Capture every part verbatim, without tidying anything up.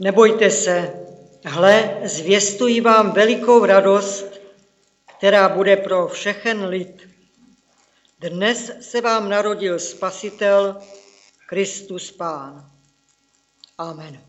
Nebojte se, hle, zvěstuji vám velikou radost, která bude pro všechen lid. Dnes se vám narodil Spasitel, Kristus Pán. Amen.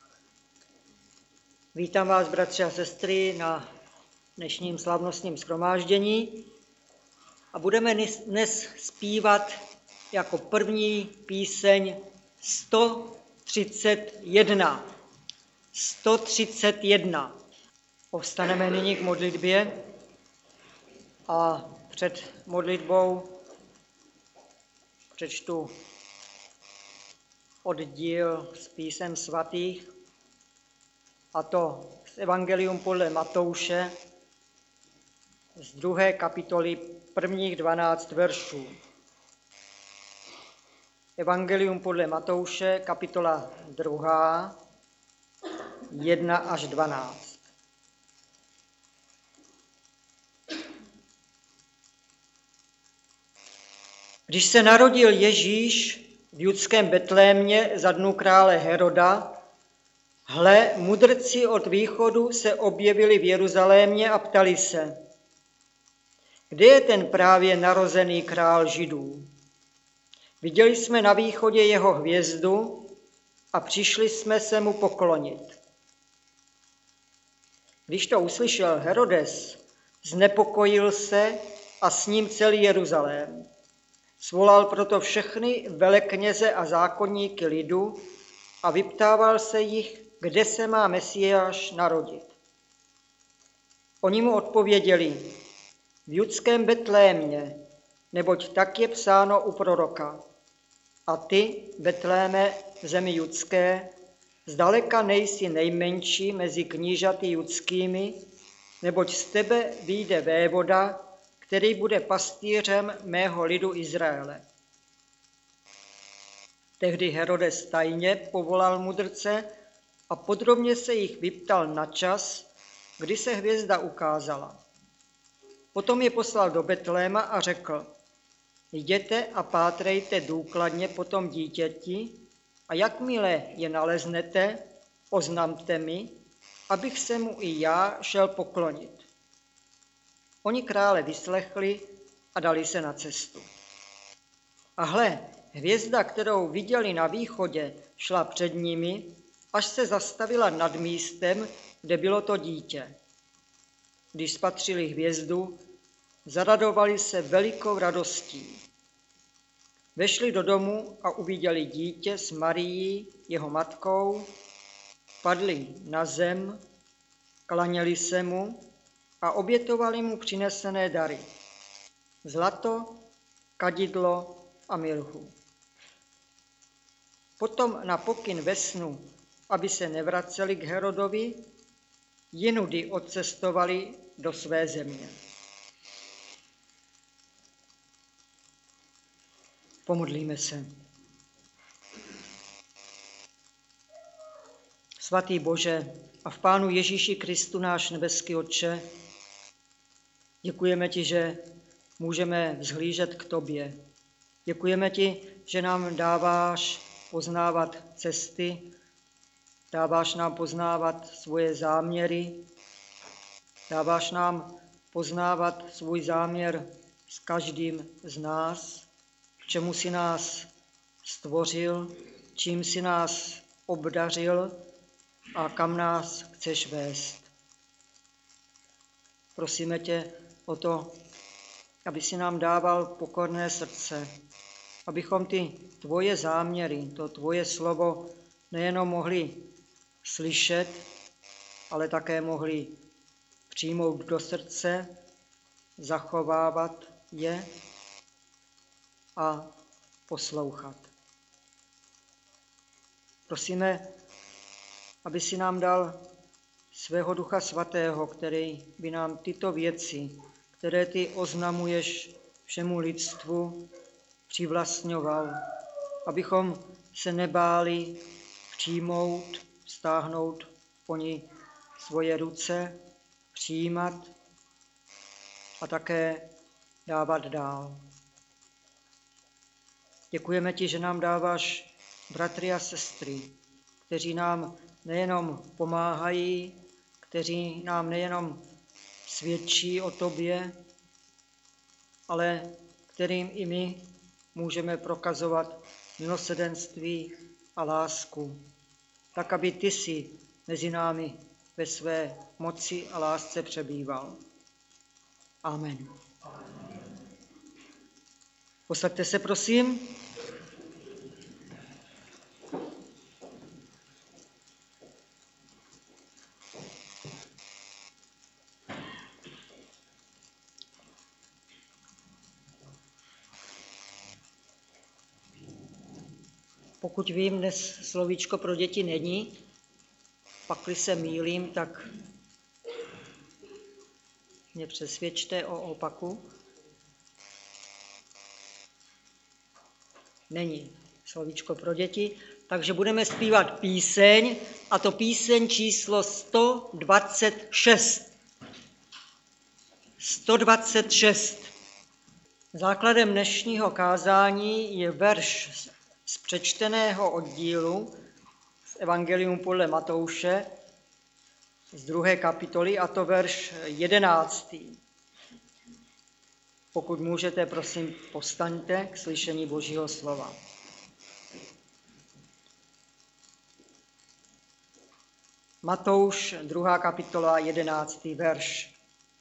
Vítám vás, bratři a sestry, na dnešním slavnostním shromáždění a budeme dnes zpívat jako první píseň sto třicet jedna. sto třicet jedna. Povstaneme nyní k modlitbě a před modlitbou přečtu oddíl z písem svatých, a to z Evangelium podle Matouše z druhé kapitoly prvních dvanáct veršů. Evangelium podle Matouše, kapitola druhá, jedna až dvanáct. Když se narodil Ježíš v judském Betlémě za dnů krále Heroda, hle, mudrci od východu se objevili v Jeruzalémě a ptali se, kde je ten právě narozený král Židů? Viděli jsme na východě jeho hvězdu a přišli jsme se mu poklonit. Když to uslyšel Herodes, znepokojil se a s ním celý Jeruzalém. Svolal proto všechny velekněze a zákonníky lidu a vyptával se jich, kde se má Mesiáš narodit. Oni mu odpověděli, v judském Betlémě, neboť tak je psáno u proroka. A ty, Betléme, v zemi judské, zdaleka nejsi nejmenší mezi knížaty judskými, neboť z tebe vyjde vévoda, který bude pastýřem mého lidu Izraele. Tehdy Herodes tajně povolal mudrce a podrobně se jich vyptal na čas, kdy se hvězda ukázala. Potom je poslal do Betléma a řekl, jděte a pátrejte důkladně po tom dítěti a jakmile je naleznete, oznamte mi, abych se mu i já šel poklonit. Oni krále vyslechli a dali se na cestu. A hle, hvězda, kterou viděli na východě, šla před nimi, až se zastavila nad místem, kde bylo to dítě. Když spatřili hvězdu, zaradovali se velikou radostí. Vešli do domu a uviděli dítě s Marií, jeho matkou, padli na zem, klaněli se mu a obětovali mu přinesené dary. Zlato, kadidlo a mirhu. Potom na pokyn ve snu, aby se nevraceli k Herodovi, jinudy odcestovali do své země. Pomodlíme se. Svatý Bože a v Pánu Ježíši Kristu náš nebeský Otče, děkujeme ti, že můžeme vzhlížet k tobě. Děkujeme ti, že nám dáváš poznávat cesty, dáváš nám poznávat svoje záměry, dáváš nám poznávat svůj záměr s každým z nás, k čemu si nás stvořil, čím si nás obdařil a kam nás chceš vést. Prosíme tě o to, aby si nám dával pokorné srdce, abychom ty tvoje záměry, to tvoje slovo nejenom mohli slyšet, ale také mohli přijmout do srdce, zachovávat je a poslouchat. Prosíme, aby si nám dal svého Ducha Svatého, který by nám tyto věci, které ty oznamuješ všemu lidstvu, přivlastňoval, abychom se nebáli přijmout, stáhnout po ní svoje ruce, přijímat a také dávat dál. Děkujeme ti, že nám dáváš bratry a sestry, kteří nám nejenom pomáhají, kteří nám nejenom svědčí o tobě, ale kterým i my můžeme prokazovat milosrdenství a lásku, tak aby ty jsi mezi námi ve své moci a lásce přebýval. Amen. Posaďte se, prosím. Pokud vím, dnes slovíčko pro děti není, pakli se mýlím, tak mě přesvědčte o opaku. Není slovíčko pro děti, takže budeme zpívat píseň, a to píseň číslo sto dvacet šest. sto dvacet šest. Základem dnešního kázání je verš z přečteného oddílu z Evangelium podle Matouše z druhé kapitoly, a to verš jedenáctý. Pokud můžete, prosím, povstaňte k slyšení Božího slova. Matouš, druhá kapitola, jedenáctý verš.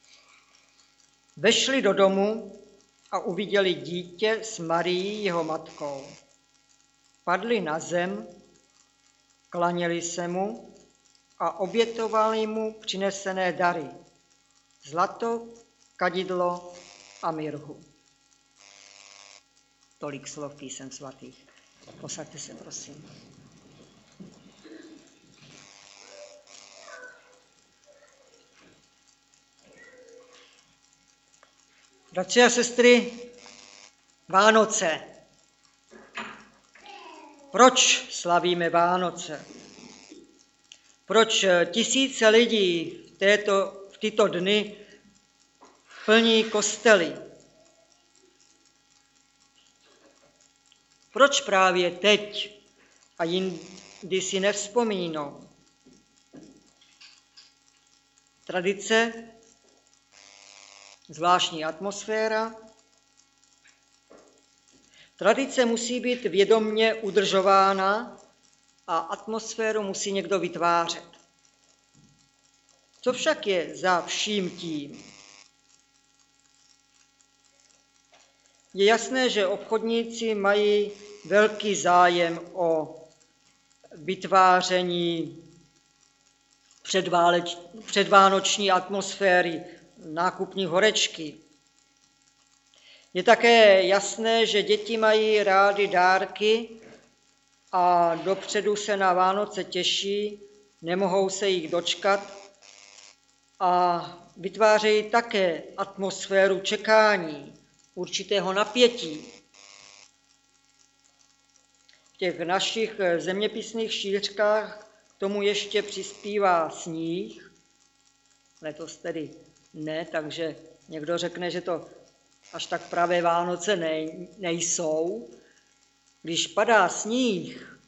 Vešli do domu a uviděli dítě s Marií, jeho matkou. Padli na zem, klaněli se mu a obětovali mu přinesené dary, zlato, kadidlo a mirhu. Tolik slov písem svatých. Posaďte se, prosím. Bratři a sestry, Vánoce. Proč slavíme Vánoce? Proč tisíce lidí v, této, v tyto dny plní kostely? Proč právě teď a jindy si nevzpomínou? Tradice, zvláštní atmosféra. Tradice musí být vědomě udržována a atmosféru musí někdo vytvářet. Co však je za vším tím? Je jasné, že obchodníci mají velký zájem o vytváření předváleč, předvánoční atmosféry, nákupní horečky. Je také jasné, že děti mají rády dárky a dopředu se na Vánoce těší, nemohou se jich dočkat a vytvářejí také atmosféru čekání, určitého napětí. V těch našich zeměpisných šířkách k tomu ještě přispívá sníh, letos tedy ne, takže někdo řekne, že to až tak pravé Vánoce nej, nejsou. Když padá sníh,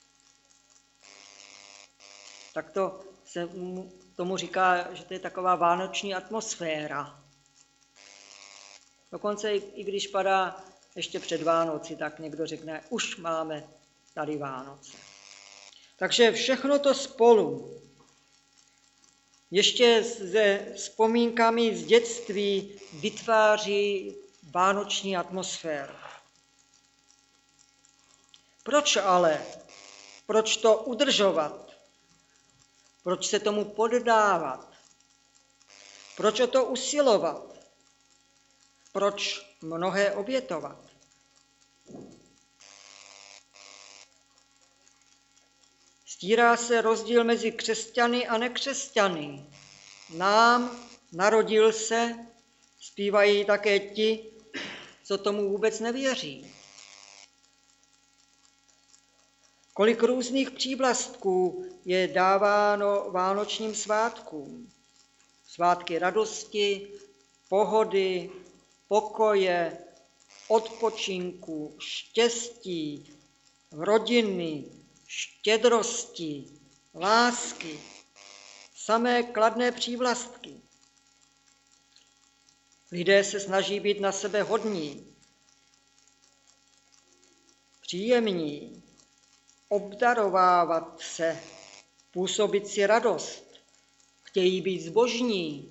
tak to se tomu říká, že to je taková vánoční atmosféra. Dokonce i, i když padá ještě před Vánoci, tak někdo řekne, už máme tady Vánoce. Takže všechno to spolu, ještě se vzpomínkami z dětství, vytváří vánoční atmosféru. Proč ale? Proč to udržovat? Proč se tomu poddávat? Proč o to usilovat? Proč mnohé obětovat? Stírá se rozdíl mezi křesťany a nekřesťany. Nám narodil se, zpívají také ti, co tomu vůbec nevěří. Kolik různých příblastků je dáváno vánočním svátkům. Svátky radosti, pohody, pokoje, odpočinku, štěstí, rodiny, štědrosti, lásky, samé kladné přívlastky. Lidé se snaží být na sebe hodní, příjemní, obdarovávat se, působit si radost, chtějí být zbožní.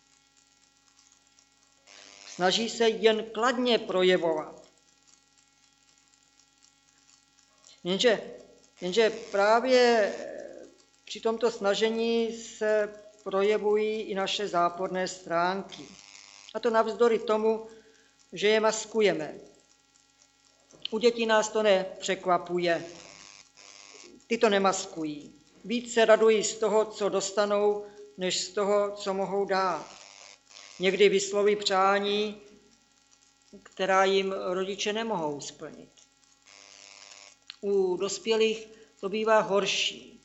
Snaží se jen kladně projevovat. Jenže, jenže právě při tomto snažení se projevují i naše záporné stránky. A to navzdory tomu, že je maskujeme. U dětí nás to nepřekvapuje. Ty to nemaskují. Víc se radují z toho, co dostanou, než z toho, co mohou dát. Někdy vysloví přání, která jim rodiče nemohou splnit. U dospělých to bývá horší.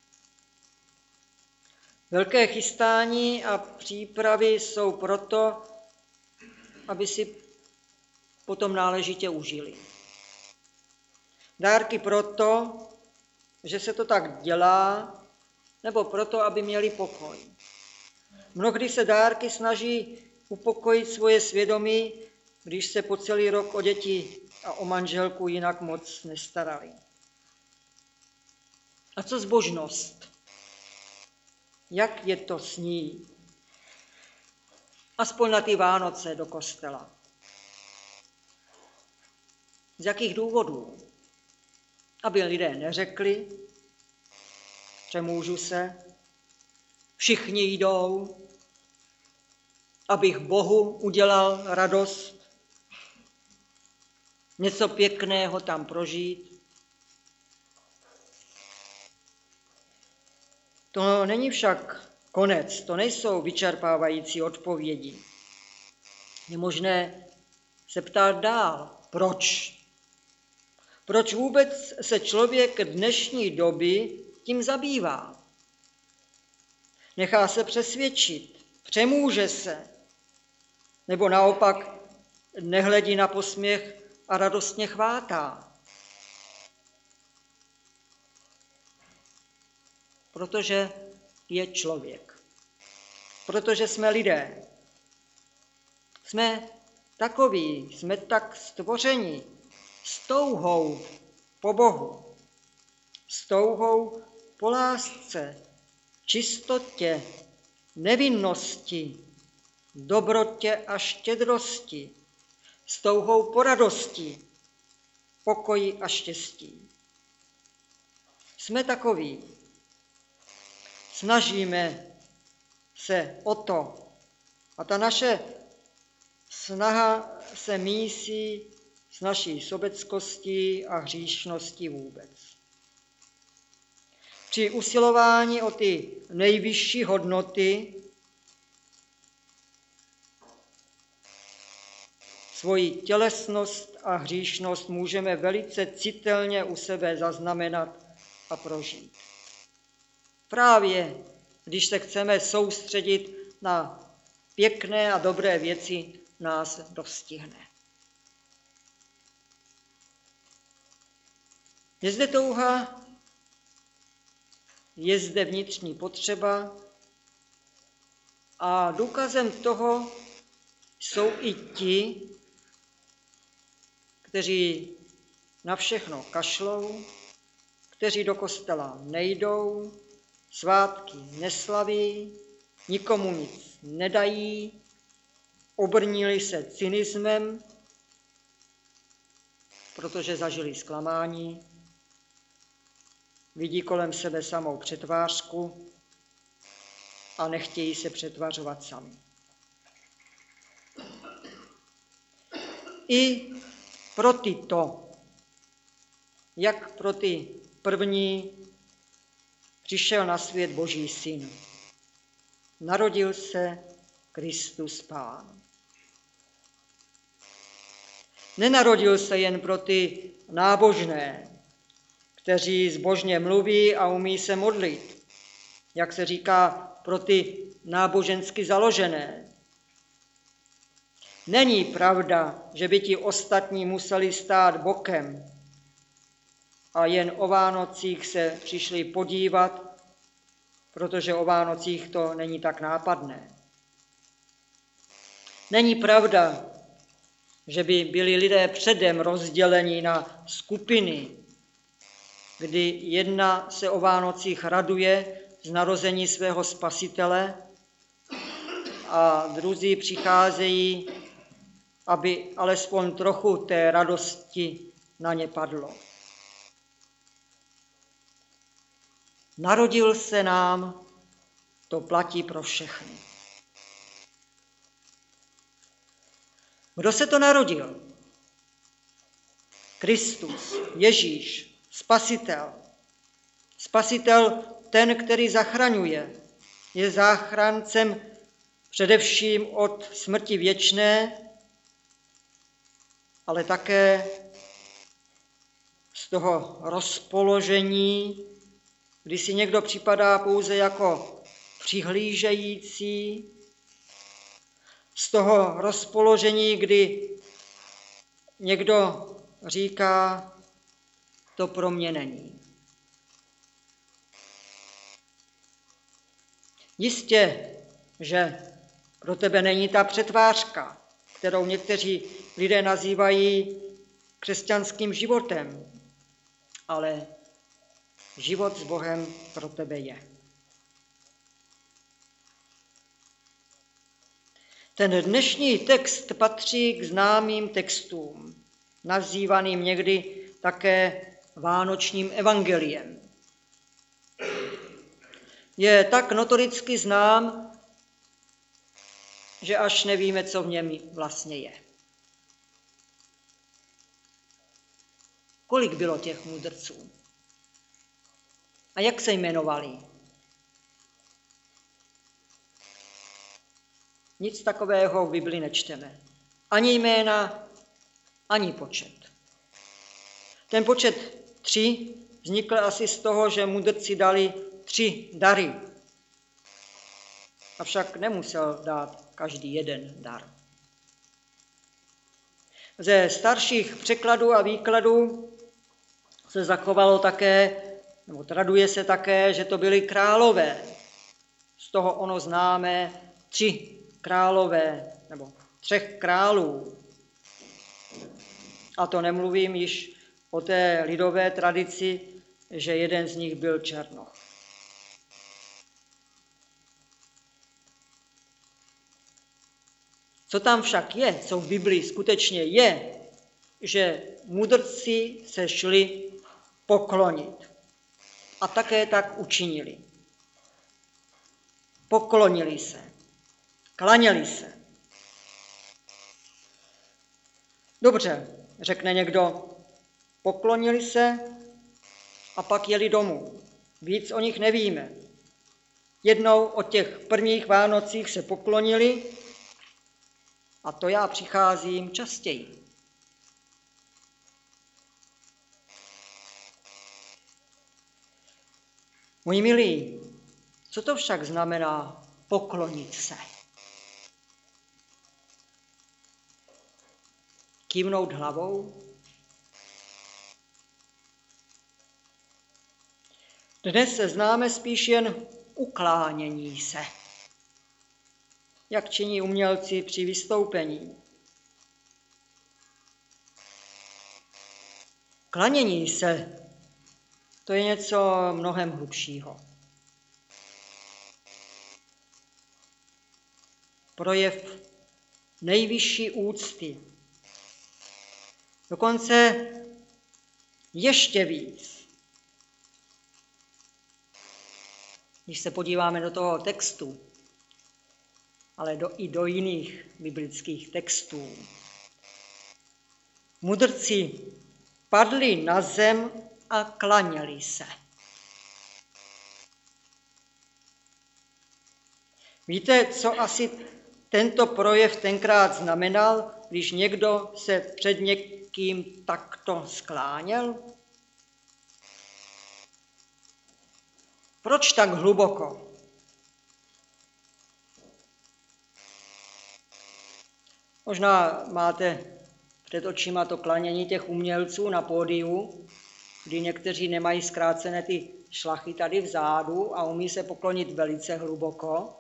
Velké chystání a přípravy jsou proto, aby si potom náležitě užili. Dárky proto, že se to tak dělá, nebo proto, aby měli pokoj. Mnohdy se dárky snaží upokojit svoje svědomí, když se po celý rok o děti a o manželku jinak moc nestarali. A co zbožnost? Jak je to s ní? Aspoň na ty Vánoce do kostela. Z jakých důvodů? Aby lidé neřekli, přemůžu se, všichni jdou, abych Bohu udělal radost, něco pěkného tam prožít. To není však konec, to nejsou vyčerpávající odpovědi. Je možné se ptát dál, proč? Proč vůbec se člověk dnešní doby tím zabývá? Nechá se přesvědčit, přemůže se, nebo naopak nehledí na posměch a radostně chvátá. Protože je člověk. Protože jsme lidé. Jsme takoví, jsme tak stvořeni s touhou po Bohu, s touhou po lásce, čistotě, nevinnosti, dobrotě a štědrosti, s touhou po radosti, pokoji a štěstí. Jsme takoví. Snažíme se o to. A ta naše snaha se mísí s naší sobeckostí a hříšností vůbec. Při usilování o ty nejvyšší hodnoty svoji tělesnost a hříšnost můžeme velice citelně u sebe zaznamenat a prožít. Právě když se chceme soustředit na pěkné a dobré věci, nás dostihne. Je zde touha, je zde vnitřní potřeba a důkazem toho jsou i ti, kteří na všechno kašlou, kteří do kostela nejdou, svátky neslaví, nikomu nic nedají, obrnili se cynismem, protože zažili zklamání, vidí kolem sebe samou přetvářku a nechtějí se přetvařovat sami. I pro tyto, jak pro ty první, přišel na svět Boží syn. Narodil se Kristus Pán. Nenarodil se jen pro ty nábožné, kteří zbožně mluví a umí se modlit, jak se říká, pro ty nábožensky založené. Není pravda, že by ti ostatní museli stát bokem a jen o Vánocích se přišli podívat protože o Vánocích to není tak nápadné. Není pravda, že by byli lidé předem rozděleni na skupiny, kdy jedna se o Vánocích raduje z narození svého Spasitele a druzí přicházejí, aby alespoň trochu té radosti na ně padlo. Narodil se nám, to platí pro všechny. Kdo se to narodil? Kristus, Ježíš, Spasitel. Spasitel, ten, který zachraňuje, je záchrancem především od smrti věčné, ale také z toho rozpoložení, kdy si někdo připadá pouze jako přihlížející, z toho rozpoložení, kdy někdo říká, to pro mě není. Jistě, že pro tebe není ta přetvářka, kterou někteří lidé nazývají křesťanským životem, ale život s Bohem pro tebe je. Ten dnešní text patří k známým textům, nazývaným někdy také vánočním evangeliem. Je tak notoricky znám, že až nevíme, co v něm vlastně je. Kolik bylo těch mudrců? A jak se jmenovali? Nic takového v Bibli nečteme. Ani jména, ani počet. Ten počet tři vznikl asi z toho, že mudrci dali tři dary. Avšak nemusel dát každý jeden dar. Ze starších překladů a výkladů se zachovalo také, nebo traduje se také, že to byli králové. Z toho ono známé tři králové, nebo třech králů. A to nemluvím již o té lidové tradici, že jeden z nich byl Černoch. Co tam však je, co v Biblii skutečně je, že mudrci se šli poklonit. A také tak učinili. Poklonili se. Klaněli se. Dobře, řekne někdo, poklonili se a pak jeli domů. Víc o nich nevíme. Jednou od těch prvních Vánocích se poklonili a to já přicházím častěji. Moji milí, co to však znamená poklonit se? Kývnout hlavou? Dnes se známe spíš jen uklánění se, jak činí umělci při vystoupení. Klanění se, to je něco mnohem hlubšího. Projev nejvyšší úcty. Dokonce ještě víc. Když se podíváme do toho textu, ale do, i do jiných biblických textů. Mudrci padli na zem a klaněli se. Víte, co asi tento projev tenkrát znamenal, když někdo se před někým takto skláněl? Proč tak hluboko? Možná máte před očima to klanění těch umělců na pódiu, kdy někteří nemají zkrácené ty šlachy tady vzadu a umí se poklonit velice hluboko,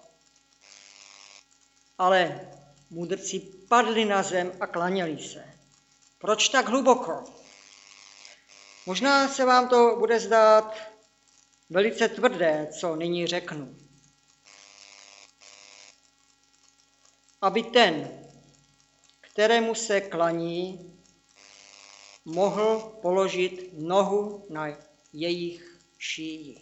ale mudrci padli na zem a klaněli se. Proč tak hluboko? Možná se vám to bude zdát velice tvrdé, co nyní řeknu. Aby ten, kterému se klaní, mohl položit nohu na jejich šíji.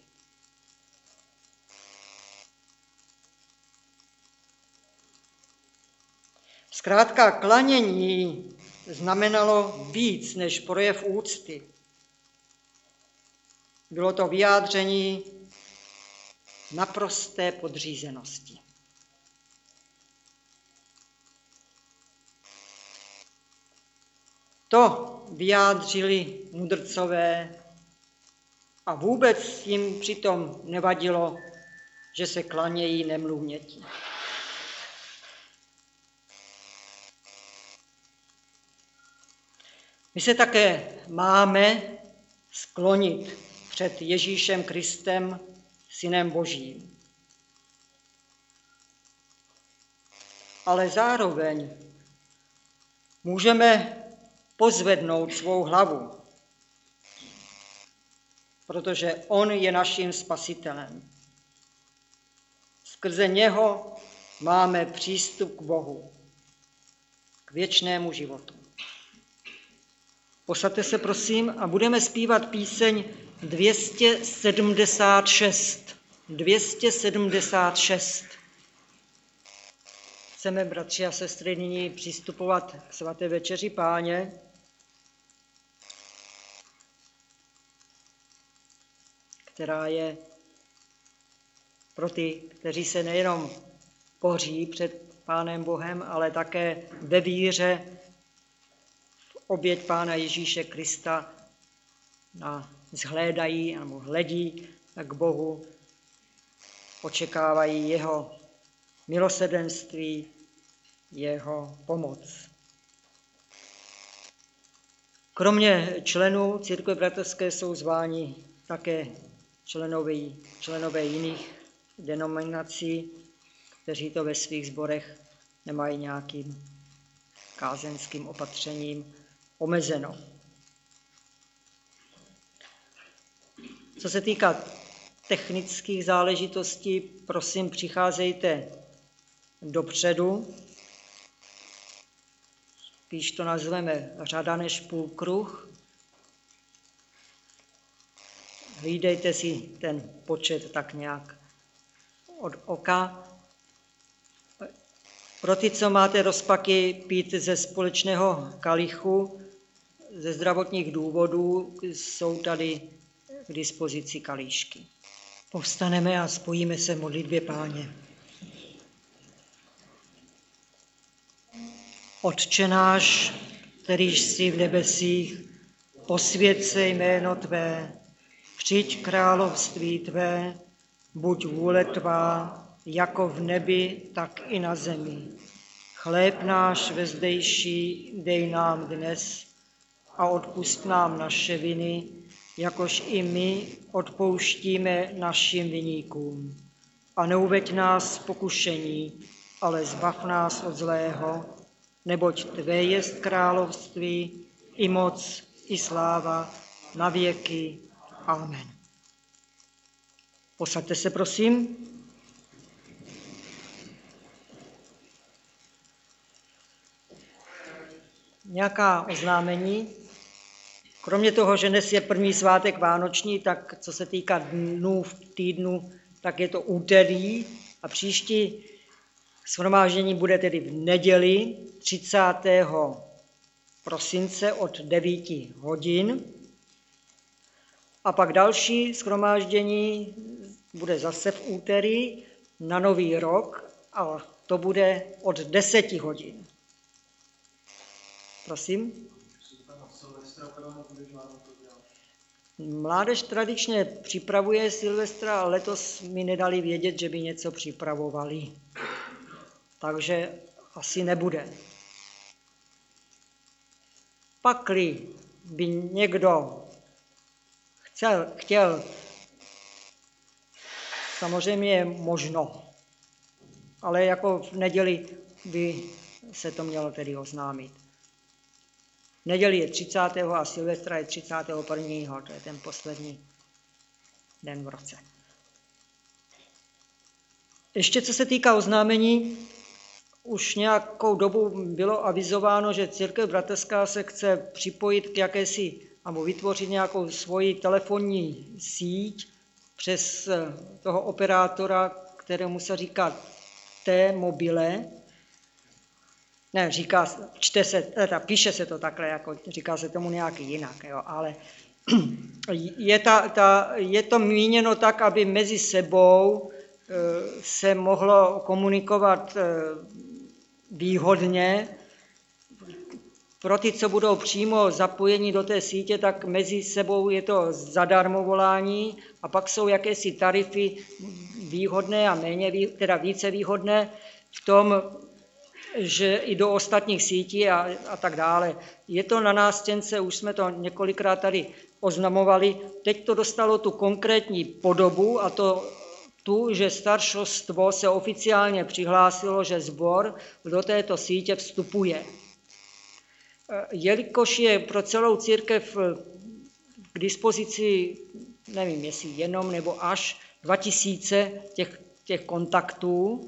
Zkrátka klanění znamenalo víc než projev úcty. Bylo to vyjádření naprosté podřízenosti. To vyjádřili mudrcové a vůbec jim přitom nevadilo, že se klanějí nemluvněti. My se také máme sklonit před Ježíšem Kristem, Synem Božím. Ale zároveň můžeme pozvednout svou hlavu, protože on je naším spasitelem. Skrze něho máme přístup k Bohu, k věčnému životu. Posaďte se prosím a budeme zpívat píseň dvě stě sedmdesát šest. dvě stě sedmdesát šest. Chceme, bratři a sestry, nyní přistupovat k svaté večeři Páně. Která je pro ty, kteří se nejenom poří před Pánem Bohem, ale také ve víře v oběť Pána Ježíše Krista a zhlédají nebo hledí k Bohu, očekávají jeho milosrdenství, jeho pomoc. Kromě členů církve bratrské jsou zváni také členové, členové jiných denominací, kteří to ve svých sborech nemají nějakým kázeňským opatřením omezeno. Co se týká technických záležitostí, prosím, přicházejte dopředu. Když to nazveme řada než půlkruh, hlídejte si ten počet tak nějak od oka. Pro ty, co máte rozpaky pít ze společného kalichu, ze zdravotních důvodů jsou tady k dispozici kalíšky. Povstaneme a spojíme se v modlitbě Páně. Otče náš, kterýž jsi v nebesích, posvěť se jméno Tvé, přijď království Tvé, buď vůle Tvá, jako v nebi, tak i na zemi. Chléb náš vezdejší dej nám dnes a odpusť nám naše viny, jakož i my odpouštíme našim viníkům. A neuveď nás v pokušení, ale zbav nás od zlého, neboť Tvé jest království, i moc, i sláva, na věky. Amen. Posaďte se, prosím. Nějaká oznámení? Kromě toho, že dnes je první svátek vánoční, tak co se týká dnů v týdnu, tak je to úterý a příští shromáždění bude tedy v neděli třicátého prosince od devíti hodin. A pak další shromáždění bude zase v úterý na Nový rok a to bude od deseti hodin. Prosím? Mládež tradičně připravuje Silvestra, ale letos mi nedali vědět, že by něco připravovali. Takže asi nebude. Pakli by někdo chcel, chtěl samozřejmě je možno. Ale jako v neděli by se to mělo tedy oznámit. Neděli je třicátého a Silvestra je třicátého prvního To je ten poslední den v roce. Ještě co se týká oznámení, už nějakou dobu bylo avizováno, že Církev bratrská se chce připojit k jakési, nebo vytvořit nějakou svoji telefonní síť přes toho operátora, kterému se říká T-Mobile. Ne, říká, čte se, teda píše se to takhle, jako říká se tomu nějaký jinak, jo, ale je, ta, ta, je to míněno tak, aby mezi sebou se mohlo komunikovat výhodně. Pro ty, co budou přímo zapojeni do té sítě, tak mezi sebou je to zadarmo volání a pak jsou jakési tarify výhodné a méně, teda více výhodné v tom, že i do ostatních sítí a, a tak dále. Je to na nástěnce, už jsme to několikrát tady oznamovali. Teď to dostalo tu konkrétní podobu a to tu, že staršostvo se oficiálně přihlásilo, že sbor do této sítě vstupuje. Jelikož je pro celou církev k dispozici, nevím, jestli jenom nebo až dva tisíce těch, těch kontaktů,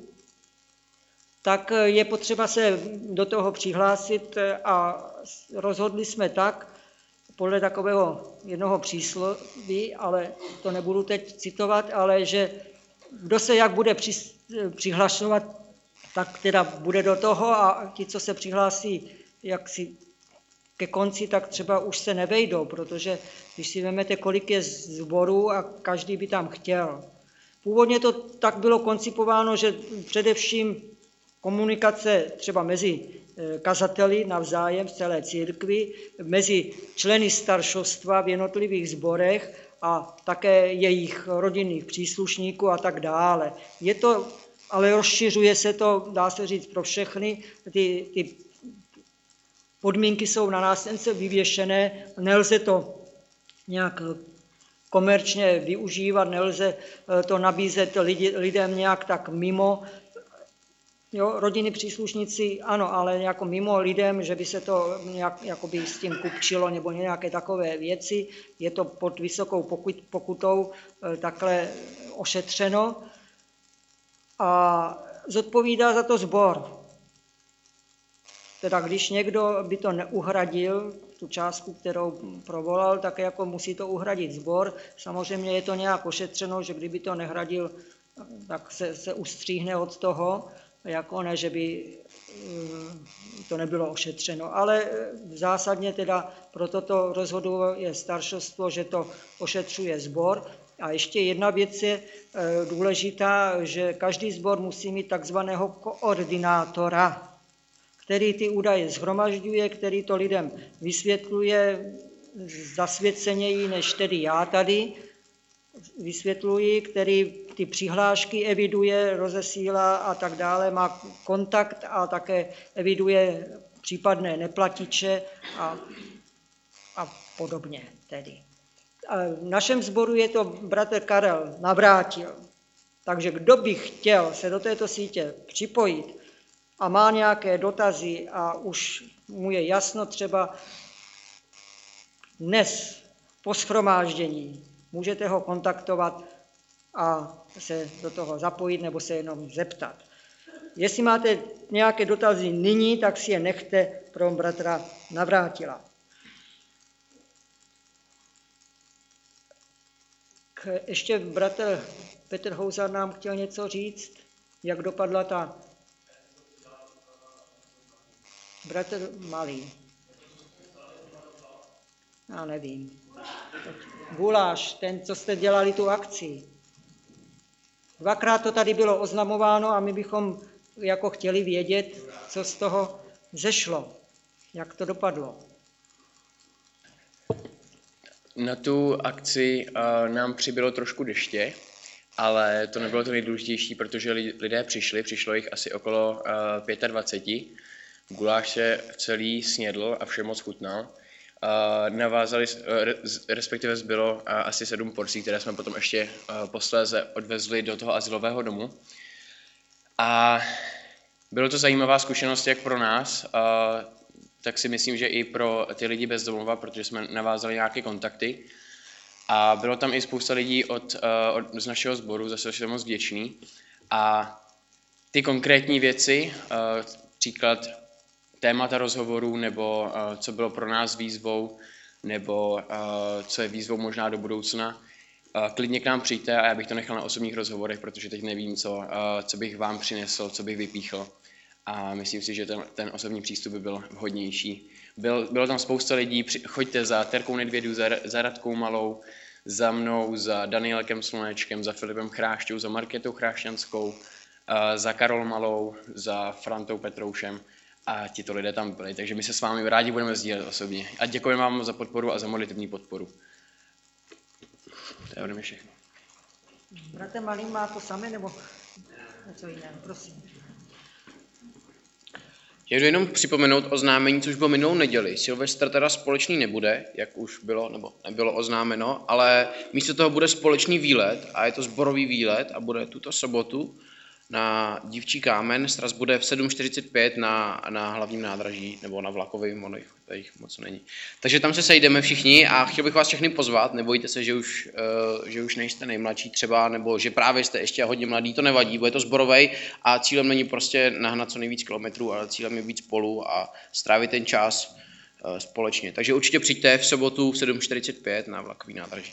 tak je potřeba se do toho přihlásit a rozhodli jsme tak, podle takového jednoho přísloví, ale to nebudu teď citovat, ale že kdo se jak bude přihlašovat, tak teda bude do toho a ti, co se přihlásí jaksi ke konci, tak třeba už se nevejdou, protože když si vezmete, kolik je sborů a každý by tam chtěl. Původně to tak bylo koncipováno, že především komunikace třeba mezi kazateli navzájem v celé církvi, mezi členy staršostva v jednotlivých sborech a také jejich rodinných příslušníků a tak dále. Je to, ale rozšiřuje se to, dá se říct, pro všechny. Ty, ty podmínky jsou na nástěnce vyvěšené, nelze to nějak komerčně využívat, nelze to nabízet lidi, lidem nějak tak mimo. Jo, rodiny příslušníci, ano, ale jako mimo lidem, že by se to nějak jakoby s tím kupčilo nebo nějaké takové věci, je to pod vysokou pokutou takhle ošetřeno a zodpovídá za to sbor. Teda když někdo by to neuhradil, tu částku, kterou provolal, tak jako musí to uhradit sbor. Samozřejmě je to nějak ošetřeno, že kdyby to nehradil, tak se, se ustříhne od toho, jako ne, že by to nebylo ošetřeno. Ale zásadně teda pro toto rozhoduje staršostvo, že to ošetřuje sbor. A ještě jedna věc je důležitá, že každý sbor musí mít takzvaného koordinátora, který ty údaje shromažďuje, který to lidem vysvětluje zasvěceněji než tedy já tady vysvětluji, který ty přihlášky eviduje, rozesílá a tak dále, má kontakt a také eviduje případné neplatiče a, a podobně tedy. A v našem sboru je to bratr Karel Navrátil. Takže kdo by chtěl se do této sítě připojit a má nějaké dotazy a už mu je jasno třeba dnes po shromáždění, můžete ho kontaktovat a se do toho zapojit nebo se jenom zeptat. Jestli máte nějaké dotazy nyní, tak si je nechte pro bratra Navrátila. K, ještě bratr Petr Houzar nám chtěl něco říct, jak dopadla ta bratr Malý. Já nevím. Guláš, ten, co jste dělali tu akci. Dvakrát to tady bylo oznamováno a my bychom jako chtěli vědět, co z toho zešlo, jak to dopadlo. Na tu akci uh, nám přibylo trošku deště, ale to nebylo to nejdůležitější, protože lidé přišli, přišlo jich asi okolo uh, dvacet pět. Guláš se celý snědl a vše moc chutnal. navázali, respektive zbylo asi sedm porcí, které jsme potom ještě posléze odvezli do toho azylového domu. A bylo to zajímavá zkušenost jak pro nás, tak si myslím, že i pro ty lidi bez domova, protože jsme navázali nějaké kontakty. A bylo tam i spousta lidí od, od, z našeho sboru, zase jsem moc vděčný. A ty konkrétní věci, příklad témata rozhovorů, nebo co bylo pro nás výzvou, nebo co je výzvou možná do budoucna, klidně k nám přijďte a já bych to nechal na osobních rozhovorech, protože teď nevím, co, co bych vám přinesl, co bych vypíchl. A myslím si, že ten, ten osobní přístup by byl vhodnější. Byl, bylo tam spousta lidí, při, choďte za Terkou Nedvědu, za, za Radkou Malou, za mnou, za Danielkem Slunečkem, za Filipem Chrášťou, za Markétou Chrášťanskou, za Karol Malou, za Frantou Petroušem a tito lidé tam byli. Takže my se s vámi rádi budeme sdílet osobně. A děkujeme vám za podporu a za modlitevní podporu. To je ode mě všechno. Brate Malý má to samé nebo něco jiného? Prosím. Chtěl jenom připomenout oznámení, což bylo minulou neděli. Silvestr teda společný nebude, jak už bylo, nebo nebylo oznámeno, ale místo toho bude společný výlet a je to sborový výlet a bude tuto sobotu na Dívčí kámen. Sraz bude v sedm čtyřicet pět na, na hlavním nádraží, nebo na vlakovém, ono jich, jich moc není. Takže tam se sejdeme všichni a chtěl bych vás všechny pozvat, nebojte se, že už, uh, že už nejste nejmladší třeba, nebo že právě jste ještě hodně mladý, to nevadí, bude to sborovej a cílem není prostě nahnat co nejvíc kilometrů, ale cílem je být spolu a strávit ten čas uh, společně. Takže určitě přijďte v sobotu v sedm čtyřicet pět na vlakový nádraží.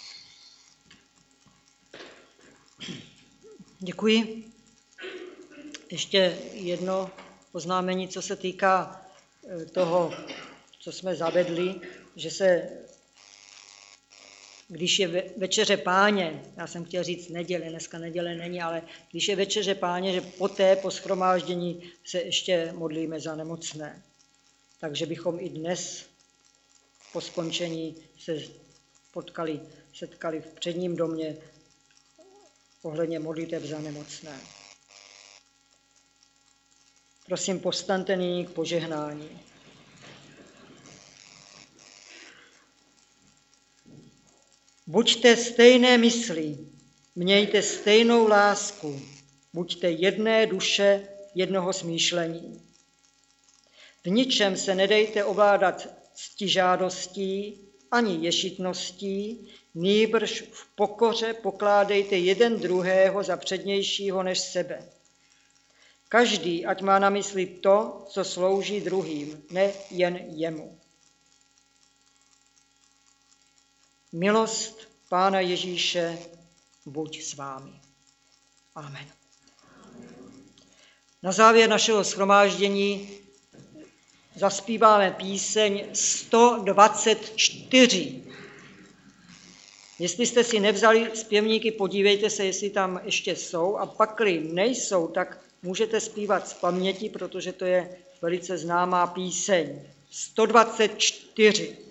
Děkuji. Ještě jedno oznámení, co se týká toho, co jsme zavedli, že se, když je večeře Páně, já jsem chtěl říct neděle, dneska neděle není, ale když je večeře Páně, že poté po shromáždění se ještě modlíme za nemocné. Takže bychom i dnes po skončení se potkali, setkali v předním domě ohledně modlitev za nemocné. Prosím, povstaňte nyní k požehnání. Buďte stejné mysli, mějte stejnou lásku, buďte jedné duše, jednoho smýšlení. V ničem se nedejte ovládat ctižádostí ani ješitností, nýbrž v pokoře pokládejte jeden druhého za přednějšího než sebe. Každý, ať má na mysli to, co slouží druhým, ne jen jemu. Milost Pána Ježíše buď s vámi. Amen. Na závěr našeho shromáždění zaspíváme píseň sto dvacet čtyři. Jestli jste si nevzali zpěvníky, podívejte se, jestli tam ještě jsou, a pakli nejsou, tak můžete zpívat z paměti, protože to je velice známá píseň. sto dvacet čtyři.